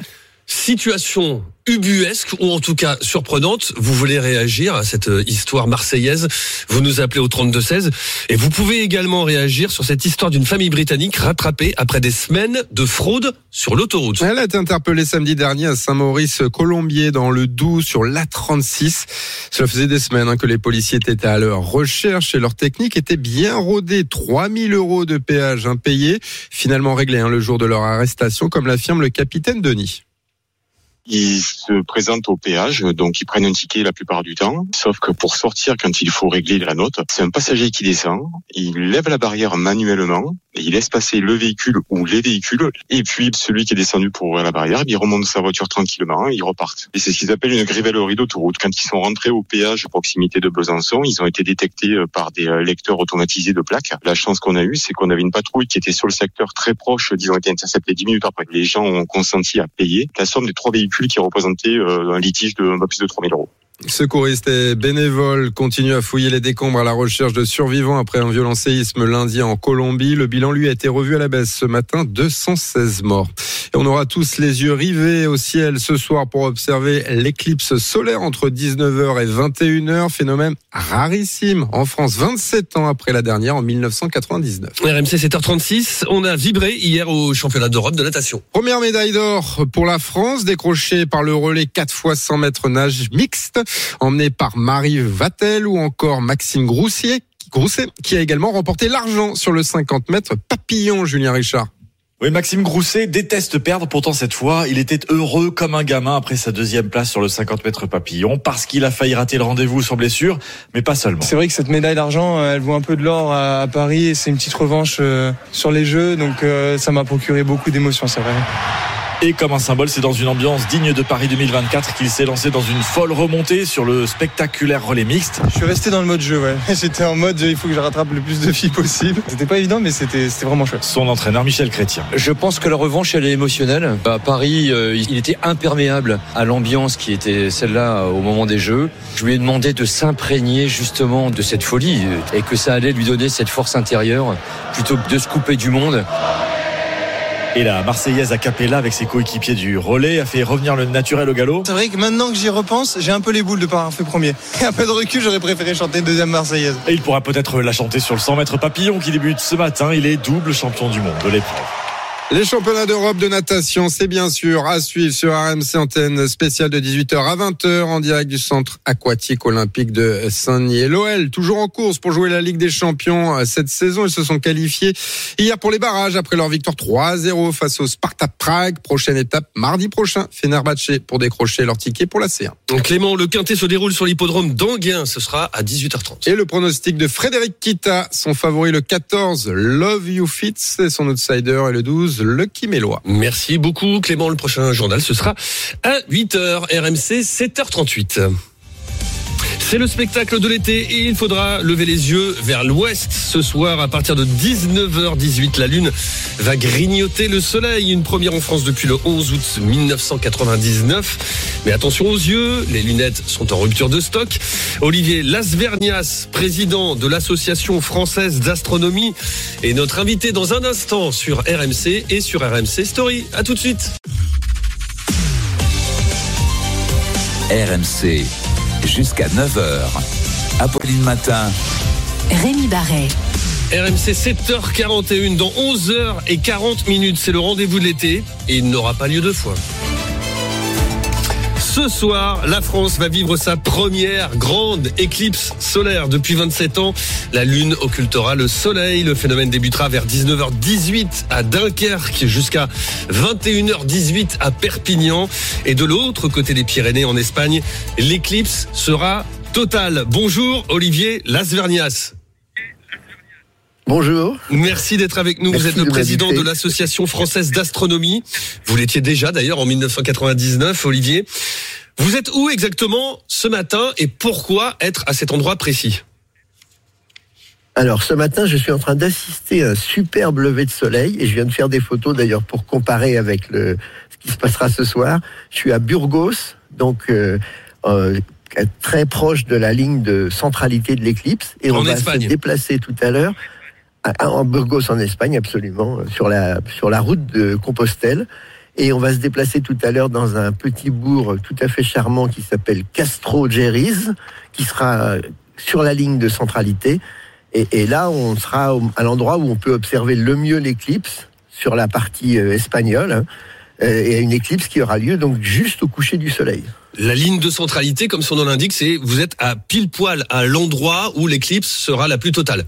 situation ubuesque ou en tout cas surprenante, vous voulez réagir à cette histoire marseillaise, vous nous appelez au 32-16 et vous pouvez également réagir sur cette histoire d'une famille britannique rattrapée après des semaines de fraude sur l'autoroute. Elle a été interpellée samedi dernier à Saint-Maurice-Colombier dans le Doubs sur l'A36. Cela faisait des semaines que les policiers étaient à leur recherche et leur technique était bien rodée. 3 000 € de péage impayés, finalement réglés le jour de leur arrestation, comme l'affirme le capitaine Denis. Ils se présentent au péage, donc ils prennent un ticket la plupart du temps. Sauf que pour sortir, quand il faut régler la note, c'est un passager qui descend, il lève la barrière manuellement, et il laisse passer le véhicule ou les véhicules, et puis celui qui est descendu pour ouvrir la barrière, il remonte sa voiture tranquillement et ils repartent. Et c'est ce qu'ils appellent une grivellerie d'autoroute. Quand ils sont rentrés au péage à proximité de Besançon, ils ont été détectés par des lecteurs automatisés de plaques. La chance qu'on a eue, c'est qu'on avait une patrouille qui était sur le secteur très proche, ils ont été interceptés 10 minutes après. Les gens ont consenti à payer la somme des 3 véhicules qui représentaient un litige de plus de 3 000 €. Secouristes et bénévoles continuent à fouiller les décombres à la recherche de survivants après un violent séisme lundi en Colombie. Le bilan, lui, a été revu à la baisse ce matin, 216 morts. Et on aura tous les yeux rivés au ciel ce soir pour observer l'éclipse solaire entre 19h et 21h. Phénomène rarissime en France, 27 ans après la dernière en 1999. RMC 7h36, on a vibré hier au championnat d'Europe de natation. Première médaille d'or pour la France, décrochée par le relais 4x100 mètres nage mixte, emmené par Marie Vatel ou encore Maxime Grousset, qui a également remporté l'argent sur le 50 mètres papillon, Julien Richard. Oui, Maxime Grousset déteste perdre, pourtant cette fois, il était heureux comme un gamin après sa deuxième place sur le 50 mètres papillon, parce qu'il a failli rater le rendez-vous sans blessure, mais pas seulement. C'est vrai que cette médaille d'argent, elle vaut un peu de l'or à Paris, et c'est une petite revanche sur les Jeux, donc ça m'a procuré beaucoup d'émotions, c'est vrai. Et comme un symbole, c'est dans une ambiance digne de Paris 2024 qu'il s'est lancé dans une folle remontée sur le spectaculaire relais mixte. Je suis resté dans le mode jeu, ouais. J'étais en mode, il faut que je rattrape le plus de filles possible. C'était pas évident, mais c'était vraiment chouette. Son entraîneur Michel Chrétien. Je pense que la revanche, elle est émotionnelle. À Paris, il était imperméable à l'ambiance qui était celle-là au moment des Jeux. Je lui ai demandé de s'imprégner justement de cette folie et que ça allait lui donner cette force intérieure plutôt que de se couper du monde. Et la Marseillaise a Capella avec ses coéquipiers du relais a fait revenir le naturel au galop. C'est vrai que maintenant que j'y repense, j'ai un peu les boules de pas avoir fait premier. Et un peu de recul, j'aurais préféré chanter deuxième Marseillaise. Et il pourra peut-être la chanter sur le 100 mètres papillon qui débute ce matin. Il est double champion du monde de l'épreuve. Les championnats d'Europe de natation, c'est bien sûr à suivre sur RMC, antenne spéciale de 18h à 20h en direct du centre aquatique olympique de Saint-Denis. Et l'OL, toujours en course pour jouer la Ligue des Champions cette saison. Ils se sont qualifiés hier pour les barrages après leur victoire 3-0 face au Sparta Prague. Prochaine étape, mardi prochain, Fenerbahçe pour décrocher leur ticket pour la C1. Clément, le quintet se déroule sur l'hippodrome d'Anguin. Ce sera à 18h30. Et le pronostic de Frédéric Kita, son favori le 14, Love You Fits, c'est son outsider, et le 12, Lucky Mélois. Merci beaucoup Clément, le prochain journal ce sera à 8h, RMC 7h38. C'est le spectacle de l'été et il faudra lever les yeux vers l'ouest ce soir à partir de 19h18. La lune va grignoter le soleil, une première en France depuis le 11 août 1999. Mais attention aux yeux, les lunettes sont en rupture de stock. Olivier Lasvernias, président de l'Association française d'astronomie, est notre invité dans un instant sur RMC et sur RMC Story. À tout de suite. RMC. Jusqu'à 9h. Apolline Matin. Rémi Barret. RMC 7h41 dans 11h40. C'est le rendez-vous de l'été et il n'aura pas lieu deux fois. Ce soir, la France va vivre sa première grande éclipse solaire. Depuis 27 ans, la Lune occultera le Soleil. Le phénomène débutera vers 19h18 à Dunkerque jusqu'à 21h18 à Perpignan. Et de l'autre côté des Pyrénées, en Espagne, l'éclipse sera totale. Bonjour Olivier Lasvernias. Bonjour. Merci d'être avec nous. Vous êtes le président de l'Association française d'astronomie. Vous l'étiez déjà d'ailleurs en 1999, Olivier. Vous êtes où exactement ce matin et pourquoi être à cet endroit précis ? Alors ce matin, je suis en train d'assister à un superbe lever de soleil et je viens de faire des photos d'ailleurs pour comparer avec ce qui se passera ce soir. Je suis à Burgos, donc très proche de la ligne de centralité de l'éclipse et on va se déplacer tout à l'heure. En Burgos, en Espagne, absolument, sur la route de Compostelle. Et on va se déplacer tout à l'heure dans un petit bourg tout à fait charmant qui s'appelle Castro-Geriz, qui sera sur la ligne de centralité. Et là, on sera à l'endroit où on peut observer le mieux l'éclipse sur la partie espagnole. Et une éclipse qui aura lieu donc juste au coucher du soleil. La ligne de centralité, comme son nom l'indique, c'est vous êtes à pile poil à l'endroit où l'éclipse sera la plus totale.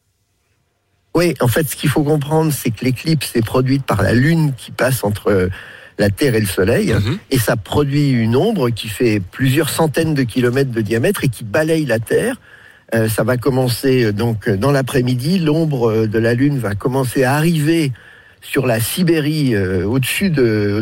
Oui, en fait, ce qu'il faut comprendre, c'est que l'éclipse est produite par la Lune qui passe entre la Terre et le Soleil, et ça produit une ombre qui fait plusieurs centaines de kilomètres de diamètre et qui balaye la Terre. Ça va commencer donc dans l'après-midi. L'ombre de la Lune va commencer à arriver sur la Sibérie, au-dessus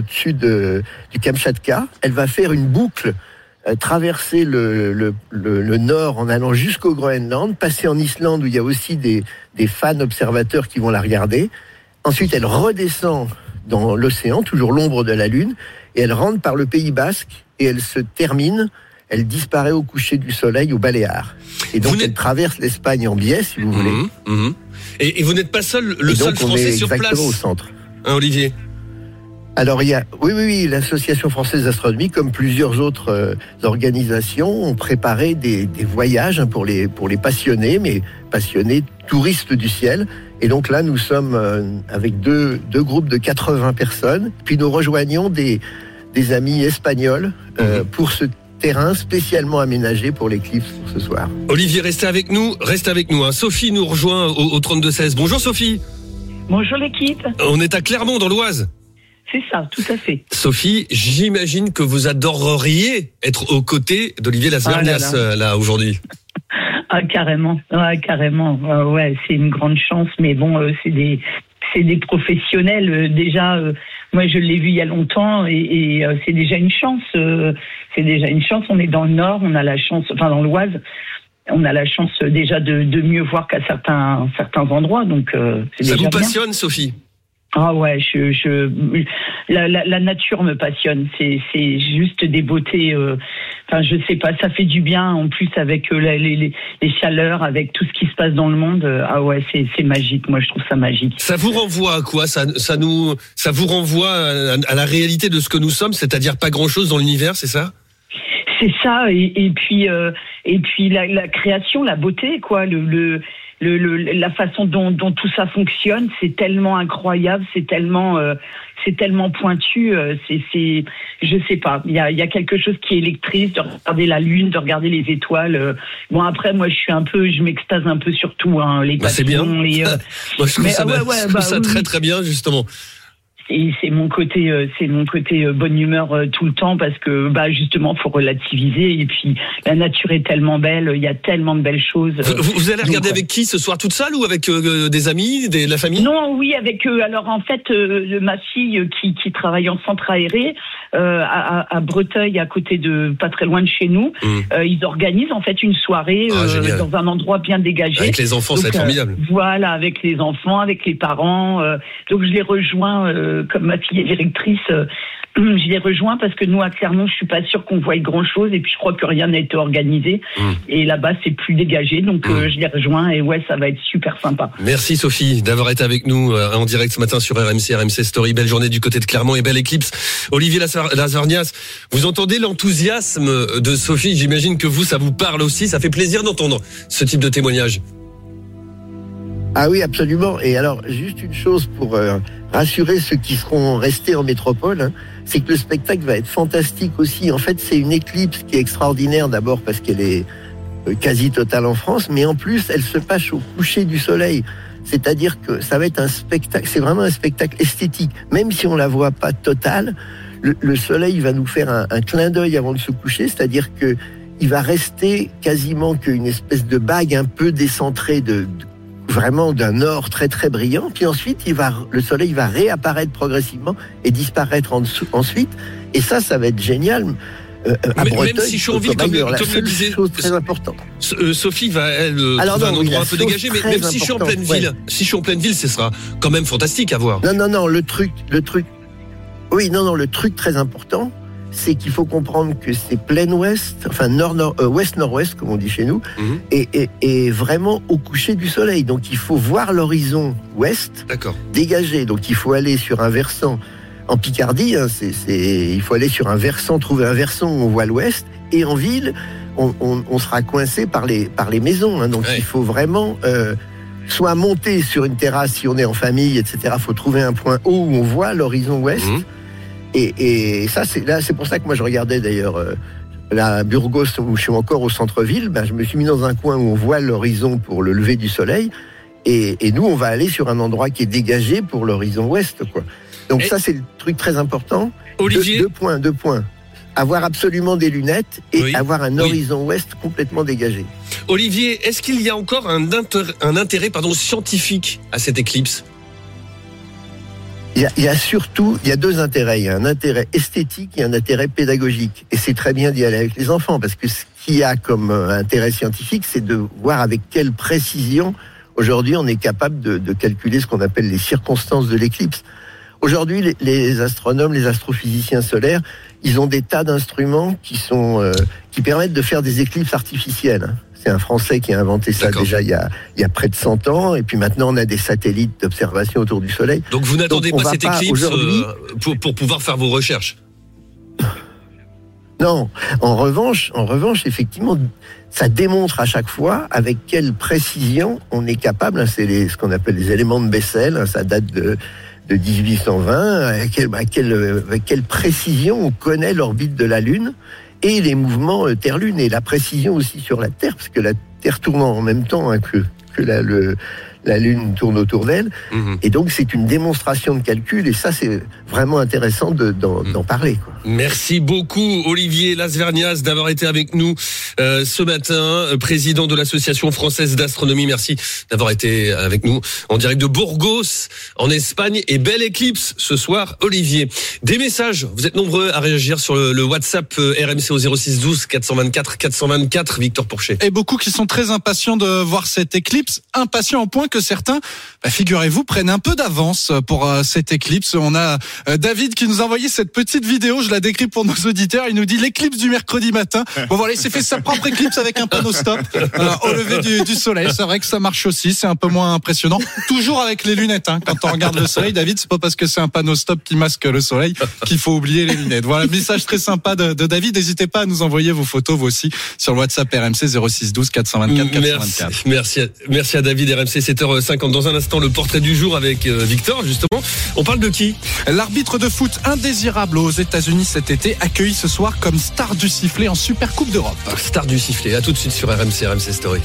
du Kamchatka. Elle va faire une boucle, traverser le nord en allant jusqu'au Groenland, passer en Islande où il y a aussi des fans observateurs qui vont la regarder. Ensuite, elle redescend dans l'océan, toujours l'ombre de la Lune, et elle rentre par le Pays Basque et elle se termine, elle disparaît au coucher du soleil aux Baléares. Et donc elle traverse l'Espagne en biais, si vous voulez. Et vous n'êtes pas seul, seul Français sur place. Au centre. Hein, Olivier? Alors il y a, oui, l'Association française d'astronomie, comme plusieurs autres organisations, ont préparé des voyages pour les passionnés, mais passionnés touristes du ciel. Et donc là, nous sommes avec deux groupes de 80 personnes. Puis nous rejoignons des amis espagnols pour ce terrain spécialement aménagé pour l'éclipse pour ce soir. Olivier, restez avec nous. Hein. Sophie nous rejoint au 32-16. Bonjour Sophie. Bonjour l'équipe. On est à Clermont dans l'Oise. C'est ça, tout à fait. Sophie, j'imagine que vous adoreriez être aux côtés d'Olivier Lasvernias là aujourd'hui. Ah carrément, ouais, c'est une grande chance, mais bon, c'est des professionnels déjà. Moi, je l'ai vu il y a longtemps et c'est déjà une chance. On est dans le Nord, on a la chance, enfin dans l'Oise, on a la chance déjà de mieux voir qu'à certains endroits. Donc c'est ça déjà vous bien. passionne, Sophie? Ah ouais, la nature me passionne. C'est juste des beautés. Enfin, je sais pas, ça fait du bien. En plus, avec les chaleurs, avec tout ce qui se passe dans le monde. Ah ouais, c'est magique. Moi, je trouve ça magique. Ça vous renvoie à quoi? Ça vous renvoie à la réalité de ce que nous sommes, c'est-à-dire pas grand-chose dans l'univers, c'est ça? C'est ça. Et puis la création, la beauté, quoi. La façon dont tout ça fonctionne, c'est tellement incroyable, c'est tellement pointu, je sais pas, il y a quelque chose qui électrise de regarder la lune, de regarder les étoiles. Bon après moi je m'extase un peu sur tout, hein, les papillons, c'est bien. les Moi je trouve ça très très bien justement. Et c'est mon côté bonne humeur tout le temps parce que justement faut relativiser et puis la nature est tellement belle, il y a tellement de belles choses. Vous allez regarder avec qui ce soir, toute seule ou avec des amis, la famille? Non, oui, avec alors en fait ma fille qui travaille en centre aéré à Breteuil, à côté de pas très loin de chez nous, ils organisent en fait une soirée dans un endroit bien dégagé. Avec les enfants, ça va être formidable. Voilà, avec les enfants, avec les parents. Donc je les rejoins. Comme ma fille est directrice, je les rejoins parce que nous à Clermont, je suis pas sûre qu'on voie grand chose et puis je crois que rien n'a été organisé et là-bas c'est plus dégagé, donc je les rejoins et ouais, ça va être super sympa. Merci Sophie d'avoir été avec nous en direct ce matin sur RMC Story. Belle journée du côté de Clermont et belle éclipse. Olivier Lasvernias, vous entendez l'enthousiasme de Sophie? J'imagine que vous, ça vous parle aussi. Ça fait plaisir d'entendre ce type de témoignage. Ah oui, absolument. Et alors, juste une chose pour rassurer ceux qui seront restés en métropole, hein, c'est que le spectacle va être fantastique aussi. En fait, c'est une éclipse qui est extraordinaire d'abord parce qu'elle est quasi totale en France, mais en plus, elle se passe au coucher du soleil. C'est-à-dire que ça va être un spectacle, c'est vraiment un spectacle esthétique. Même si on la voit pas totale, le soleil va nous faire un clin d'œil avant de se coucher, c'est-à-dire que il va rester quasiment qu'une espèce de bague un peu décentrée vraiment d'un or très très brillant, puis ensuite le soleil va réapparaître progressivement et disparaître ensuite, et ça va être génial. À Breteuil, même si Chauville, comme le disait, chose très importante. Sophie va trouver un endroit un peu dégagé, mais même si je suis en pleine ville, ce sera quand même fantastique à voir. Non, le truc très important, c'est qu'il faut comprendre que c'est plein ouest, enfin ouest-nord-ouest, comme on dit chez nous, et vraiment au coucher du soleil. Donc il faut voir l'horizon ouest dégagé. Donc il faut aller sur un versant en Picardie, hein, il faut aller sur un versant, trouver un versant où on voit l'ouest, et en ville, on sera coincé par les maisons. Hein, donc il faut vraiment soit monter sur une terrasse si on est en famille, etc. Il faut trouver un point haut où on voit l'horizon ouest. Et ça, c'est pour ça que moi je regardais d'ailleurs la Burgos, où je suis encore au centre-ville. Je me suis mis dans un coin où on voit l'horizon pour le lever du soleil. Et nous, on va aller sur un endroit qui est dégagé pour l'horizon ouest, quoi. Donc ça, c'est le truc très important. Olivier, deux points. Avoir absolument des lunettes et avoir un horizon ouest complètement dégagé. Olivier, est-ce qu'il y a encore un intérêt scientifique à cette éclipse ? Il y a deux intérêts. Il y a un intérêt esthétique et un intérêt pédagogique. Et c'est très bien d'y aller avec les enfants, parce que ce qu'il y a comme intérêt scientifique, c'est de voir avec quelle précision, aujourd'hui, on est capable de calculer ce qu'on appelle les circonstances de l'éclipse. Aujourd'hui, les astronomes, les astrophysiciens solaires, ils ont des tas d'instruments qui permettent de faire des éclipses artificielles. C'est un Français qui a inventé ça déjà il y a près de 100 ans. Et puis maintenant, on a des satellites d'observation autour du Soleil. Donc vous n'attendez pas cette éclipse pour pouvoir faire vos recherches ? Non. En revanche, effectivement, ça démontre à chaque fois avec quelle précision on est capable. C'est ce qu'on appelle les éléments de Bessel. Ça date de 1820. Avec quelle précision on connaît l'orbite de la Lune et les mouvements Terre-Lune, et la précision aussi sur la Terre, parce que la Terre tourne en même temps que la Lune tourne autour d'elle. Et donc c'est une démonstration de calcul, et ça c'est vraiment intéressant d'en parler, quoi. Merci beaucoup Olivier Lasvernias d'avoir été avec nous ce matin, président de l'Association française d'astronomie. Merci d'avoir été avec nous en direct de Burgos en Espagne, et belle éclipse ce soir Olivier. Des messages, vous êtes nombreux à réagir sur le WhatsApp RMC au 06 12 424 424. Victor Pourchet. Et beaucoup qui sont très impatients de voir cette éclipse, impatients au point que certains, figurez-vous, prennent un peu d'avance pour cette éclipse. On a David qui nous a envoyé cette petite vidéo, je la décris pour nos auditeurs. Il nous dit l'éclipse du mercredi matin. Bon voilà, il s'est fait sa propre éclipse avec un panneau stop au lever du soleil. C'est vrai que ça marche aussi, c'est un peu moins impressionnant. Toujours avec les lunettes, hein. Quand on regarde le soleil, David, c'est pas parce que c'est un panneau stop qui masque le soleil qu'il faut oublier les lunettes. Voilà, message très sympa de David. N'hésitez pas à nous envoyer vos photos, vous aussi, sur le WhatsApp RMC 06 12 424 424. Merci à David. RMC 7h50. Dans un instant, le portrait du jour avec Victor, justement. On parle de qui ? L'arbitre de foot indésirable aux États-Unis cet été, accueilli ce soir comme star du sifflet en Super Coupe d'Europe. Star du sifflet. À tout de suite sur RMC Story.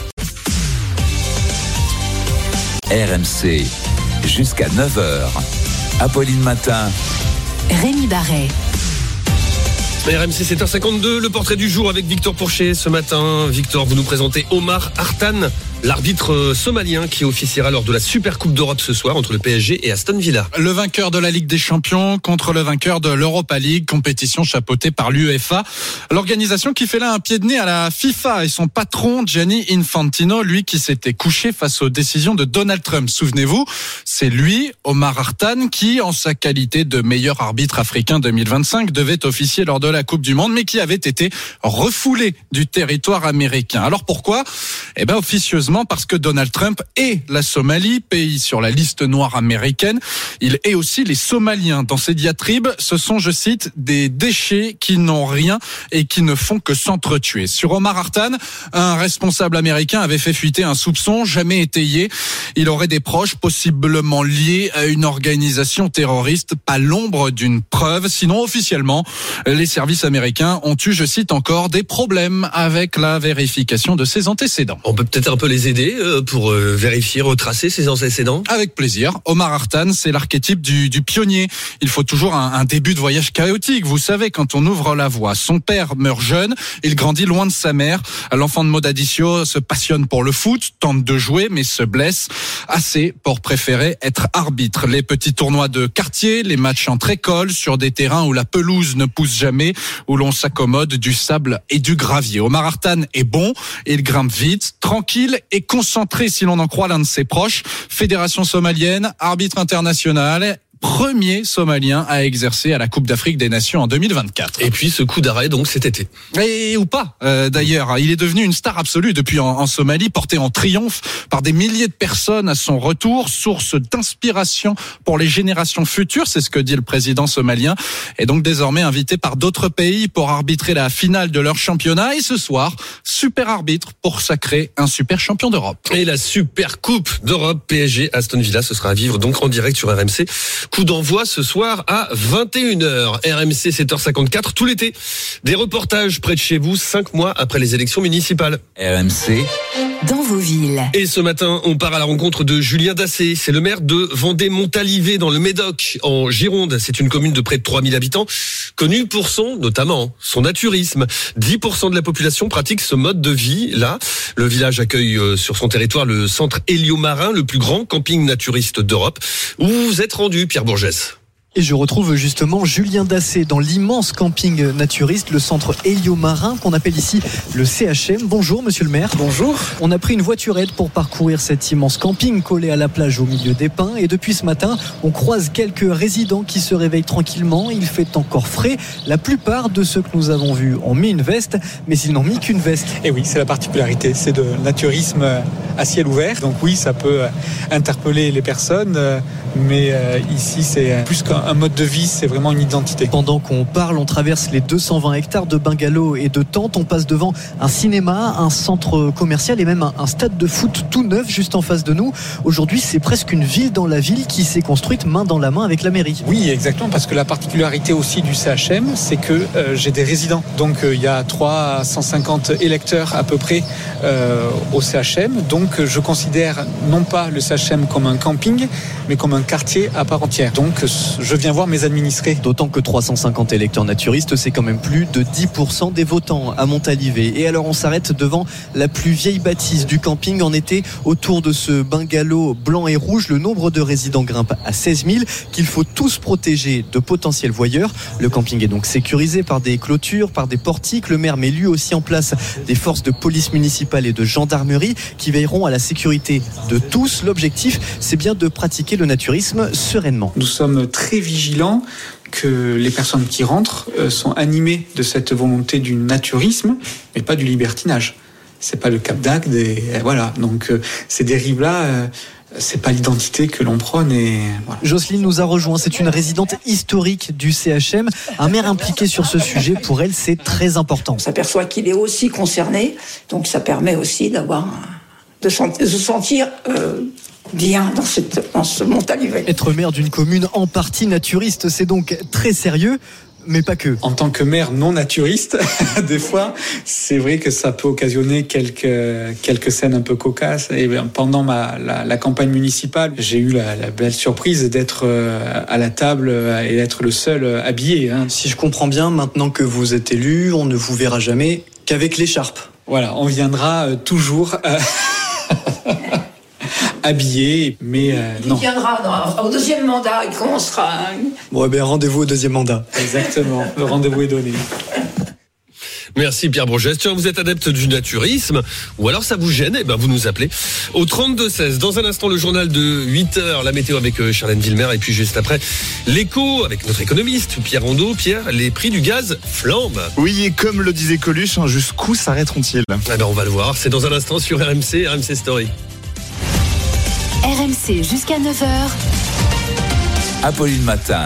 RMC jusqu'à 9h. Apolline Matin. Rémi Barret. RMC 7h52, le portrait du jour avec Victor Pourchet ce matin. Victor, vous nous présentez Omar Hartan, l'arbitre somalien qui officiera lors de la Super Coupe d'Europe ce soir entre le PSG et Aston Villa. Le vainqueur de la Ligue des Champions contre le vainqueur de l'Europa League, compétition chapeautée par l'UEFA. L'organisation qui fait là un pied de nez à la FIFA et son patron Gianni Infantino, lui qui s'était couché face aux décisions de Donald Trump. Souvenez-vous, c'est lui, Omar Hartan, qui, en sa qualité de meilleur arbitre africain 2025, devait officier lors de la Coupe du Monde, mais qui avait été refoulé du territoire américain. Alors pourquoi ? Officieusement parce que Donald Trump est la Somalie, pays sur la liste noire américaine. Il est aussi les Somaliens. Dans ses diatribes, ce sont, je cite, des déchets qui n'ont rien et qui ne font que s'entretuer. Sur Omar Hartan, un responsable américain avait fait fuiter un soupçon jamais étayé. Il aurait des proches possiblement liés à une organisation terroriste, pas l'ombre d'une preuve. Sinon, officiellement, les services américains ont eu, je cite encore, des problèmes avec la vérification de ses antécédents. On peut peut-être un peu les aider pour vérifier, retracer ses antécédents ? Avec plaisir. Omar Hartan, c'est l'archétype du pionnier. Il faut toujours un début de voyage chaotique. Vous savez, quand on ouvre la voie. Son père meurt jeune, il grandit loin de sa mère. L'enfant de Mogadiscio se passionne pour le foot, tente de jouer, mais se blesse assez pour préférer être arbitre. Les petits tournois de quartier, les matchs entre écoles, sur des terrains où la pelouse ne pousse jamais, où l'on s'accommode du sable et du gravier. Omar Hartan est bon, il grimpe vite, tranquille et concentré si l'on en croit l'un de ses proches. Fédération somalienne, arbitre international, premier Somalien à exercer à la Coupe d'Afrique des Nations en 2024. Et puis ce coup d'arrêt donc cet été. Et ou pas d'ailleurs, il est devenu une star absolue depuis en Somalie, porté en triomphe par des milliers de personnes à son retour, source d'inspiration pour les générations futures, c'est ce que dit le président somalien, et donc désormais invité par d'autres pays pour arbitrer la finale de leur championnat. Et ce soir, super arbitre pour sacrer un super champion d'Europe. Et la super coupe d'Europe PSG Aston Villa, ce sera à vivre donc en direct sur RMC. Coup d'envoi ce soir à 21h. RMC 7h54 tout l'été. Des reportages près de chez vous 5 mois après les élections municipales. RMC dans vos villes. Et ce matin, on part à la rencontre de Julien Dassé. C'est le maire de Vendée-Montalivet dans le Médoc, en Gironde. C'est une commune de près de 3000 habitants, connue pour notamment son naturisme. 10% de la population pratique ce mode de vie là. Le village accueille sur son territoire le centre Héliomarin, le plus grand camping naturiste d'Europe. Où vous êtes rendu, Pierre Bourgès? Et je retrouve justement Julien Dassé dans l'immense camping naturiste, le centre Héliomarin, qu'on appelle ici le CHM. Bonjour monsieur le maire. Bonjour. On a pris une voiturette pour parcourir cet immense camping collé à la plage au milieu des pins. Et depuis ce matin, on croise quelques résidents qui se réveillent tranquillement. Il fait encore frais. La plupart de ceux que nous avons vus ont mis une veste, mais ils n'ont mis qu'une veste. Et oui, c'est la particularité. C'est de naturisme à ciel ouvert. Donc oui, ça peut interpeller les personnes, mais ici c'est plus qu'un mode de vie, c'est vraiment une identité. Pendant qu'on parle, on traverse les 220 hectares de bungalows et de tentes. On passe devant un cinéma, un centre commercial et même un stade de foot tout neuf juste en face de nous. Aujourd'hui, c'est presque une ville dans la ville qui s'est construite main dans la main avec la mairie. Oui, exactement, parce que la particularité aussi du CHM, c'est que j'ai des résidents. Donc il y a 350 électeurs à peu près au CHM. Donc je considère non pas le CHM comme un camping, mais comme un quartier à part entière. Donc je viens voir mes administrés. D'autant que 350 électeurs naturistes, c'est quand même plus de 10% des votants à Montalivet. Et alors on s'arrête devant la plus vieille bâtisse du camping en été. Autour de ce bungalow blanc et rouge, le nombre de résidents grimpe à 16 000 qu'il faut tous protéger de potentiels voyeurs. Le camping est donc sécurisé par des clôtures, par des portiques. Le maire met lui aussi en place des forces de police municipale et de gendarmerie qui veilleront à la sécurité de tous. L'objectif, c'est bien de pratiquer le naturisme sereinement. Nous sommes très vigilants que les personnes qui rentrent sont animées de cette volonté du naturisme, mais pas du libertinage. C'est pas le Cap d'Agde, et voilà. Donc ces dérives-là, c'est pas l'identité que l'on prône. Et voilà. Jocelyne nous a rejoint. C'est une résidente historique du CHM. Un maire impliqué sur ce sujet, pour elle, c'est très important. On s'aperçoit qu'il est aussi concerné, donc ça permet aussi de se sentir bien dans ce Montalivet. Être maire d'une commune en partie naturiste, c'est donc très sérieux. Mais pas que. En tant que maire non naturiste, des fois, c'est vrai que ça peut occasionner quelques scènes un peu cocasses. Et pendant la campagne municipale, j'ai eu la belle surprise d'être à la table et d'être le seul habillé. Si je comprends bien, maintenant que vous êtes élu, on ne vous verra jamais qu'avec l'écharpe. Voilà, on viendra toujours habillé, mais non. Il viendra au deuxième mandat, il commencera. Bon, rendez-vous au deuxième mandat. Exactement, le rendez-vous est donné. Merci Pierre Bourgès. Tiens, vous êtes adepte du naturisme ou alors ça vous gêne, vous nous appelez au 32-16. Dans un instant, le journal de 8h, la météo avec Charlène Villemer, et puis juste après, l'écho avec notre économiste Pierre Rondeau. Pierre, les prix du gaz flambent. Oui, et comme le disait Coluche, jusqu'où s'arrêteront-ils ? On va le voir, c'est dans un instant sur RMC Story. RMC jusqu'à 9h. Apolline Matin.